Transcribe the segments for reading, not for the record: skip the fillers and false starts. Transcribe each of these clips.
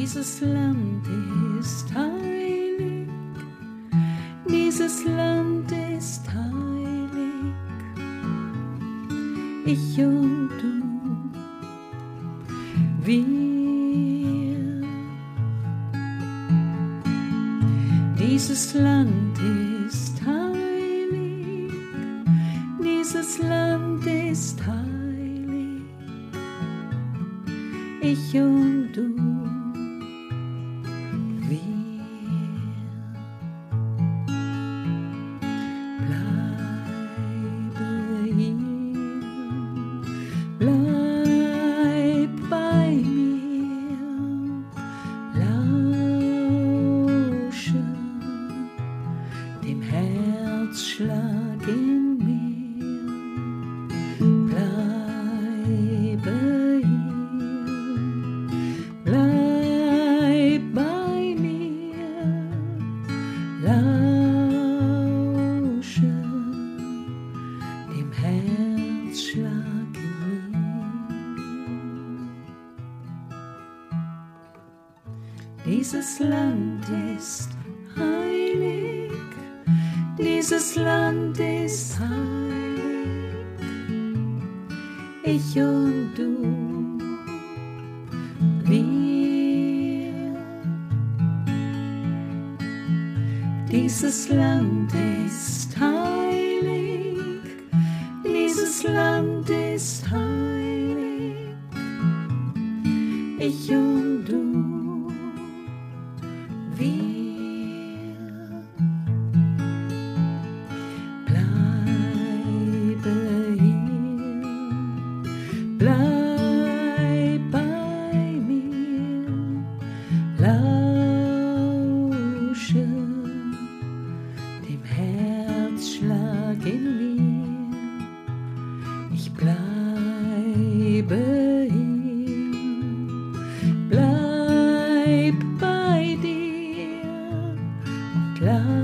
Dieses Land ist heilig, dieses Land ist heilig, ich und du, wir. Dieses Land ist heilig, dieses Land ist heilig, ich und du. Dieses Land ist heilig, dieses Land ist heilig, ich und du, wir. Dieses Land ist heilig, dieses Land ist heilig, ich und du. Bleib bei mir, lausche dem Herzschlag in mir. Ich bleibe hier, bleib bei dir und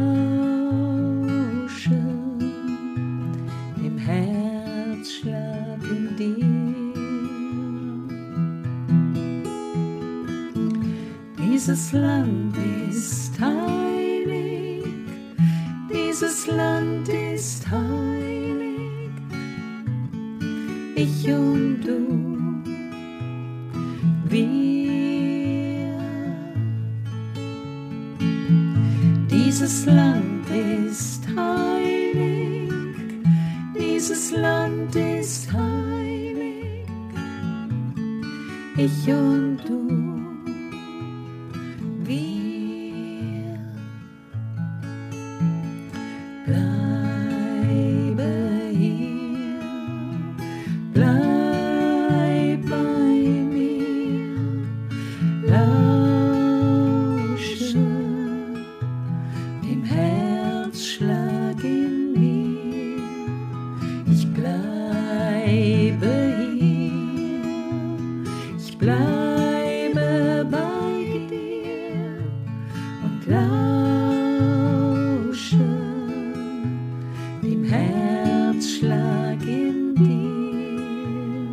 lausche dem Herzschlag in dir. Dieses Land ist heilig, dieses Land ist heilig, ich und du, wir. Dieses Land ist heilig, dieses Land ist heilig, ich und du. Bleibe hier, bleib bei mir, lausche dem Herzschlag in mir. Ich bleibe hier, ich bleibe bei dir und lausche dem Herzschlag in dir.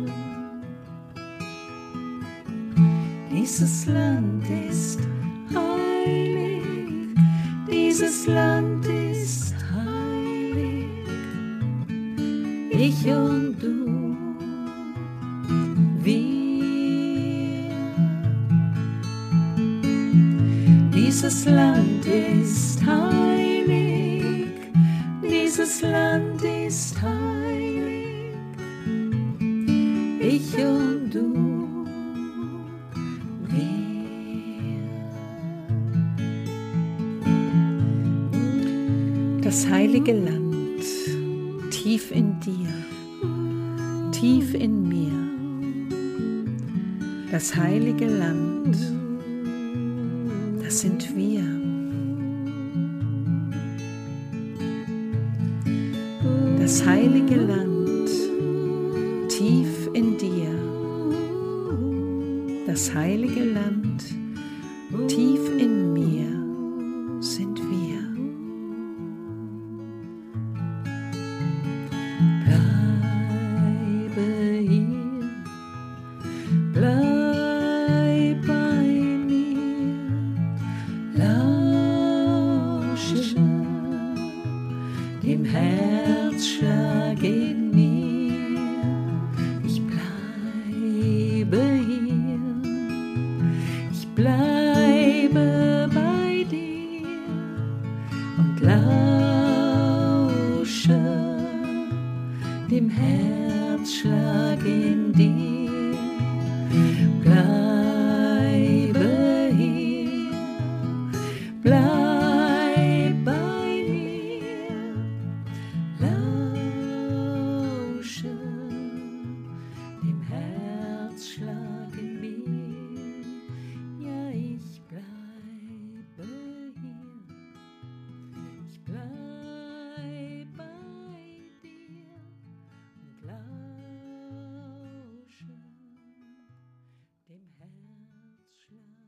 Dieses Land ist heilig, dieses Land ist heilig, ich und du, wir. Dieses Land ist heilig, dieses Land ist heilig, ich und du, wir. Das heilige Land, tief in dir, tief in mir. Das heilige Land, das sind wir. Das heilige Land, tief in dir. Das heilige Land, tief in mir sind wir. Bleibe hier, bleib bei mir. Bleibe hier, bleib bei mir, lausche dem Herzschlag in mir. Ja, ich bleibe hier, ich bleib bei dir und lausche dem Herzschlag.